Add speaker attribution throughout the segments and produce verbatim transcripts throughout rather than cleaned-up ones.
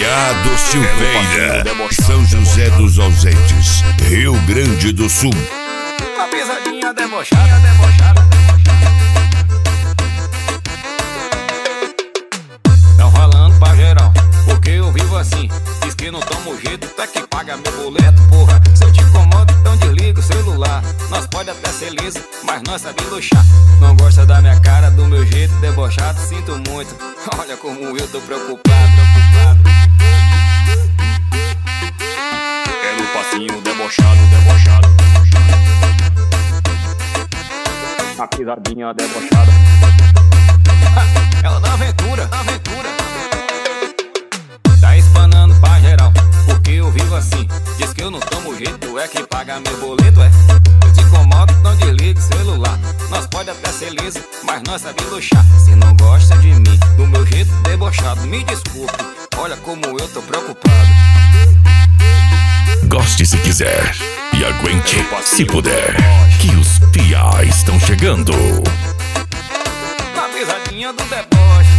Speaker 1: Povoado Silveira, São José dos Ausentes, Rio Grande do Sul.
Speaker 2: Uma pisadinha debochada, debochada, debochada. Tão falando pra geral, porque eu vivo assim. Diz que não tomo jeito, até que paga meu boleto, porra. Se eu te incomodo, então desliga o celular. Nós pode até ser liso, mas nós sabemos luxar. Não gosta da minha cara, do meu jeito debochado, sinto muito. Olha como eu tô preocupado, preocupado.
Speaker 3: Quero um passinho debochado, debochado.
Speaker 2: Uma pisadinha debochada. Ela dá aventura, aventura. Tá espanando pra geral, porque eu vivo assim. Diz que eu não tomo jeito, é que paga meu boleto, é. Eu te incomodo, não desliga o celular. Nós pode até ser liso, mas nós sabemos luxar. Se não gosta de mim, do meu jeito debochado, me desculpe, olha como eu tô preocupado.
Speaker 1: Goste se quiser e aguente se puder, que os P.A. estão chegando.
Speaker 2: Na pisadinha do deboche.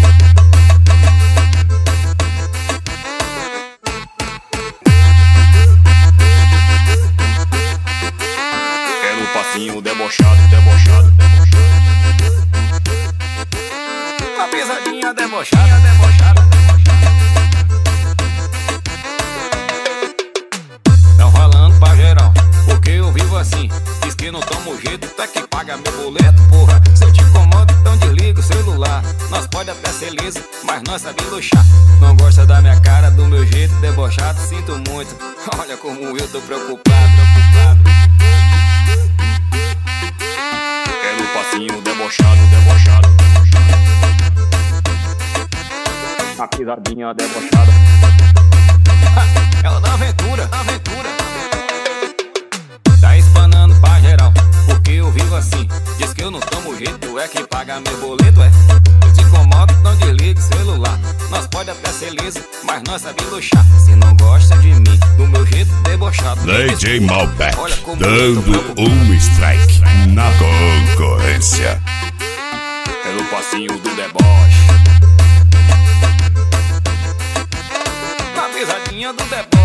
Speaker 3: Quero um passinho debochado, debochado, debochado.
Speaker 2: Na pisadinha debochada, debochada, debochada. Tão falando pra geral, porque eu vivo assim. Diz que não tomo jeito, até que paga meu boleto, porra. Se eu te incomodo, então desliga o celular. Nós pode até ser liso, mas nós sabemos luxar. Não gosta da minha cara, do meu jeito debochado, sinto muito. Olha como eu tô preocupado, preocupado.
Speaker 3: Quero um passinho debochado, debochado.
Speaker 2: Uma pisadinha debochada. Ela dá aventura, aventura. Tá espanando pra geral, porque eu vivo assim. Diz que eu não tomo jeito, é que paga meu boleto, é. Eu te incomodo, não desliga o celular. Nós pode até ser liso, mas nós sabemos luxar. Se não gosta de mim, do meu jeito debochado,
Speaker 1: D J Malbec,
Speaker 2: dando
Speaker 1: um strike na concorrência.
Speaker 3: Quero um passinho do deboche.
Speaker 2: Na pisadinha do deboche.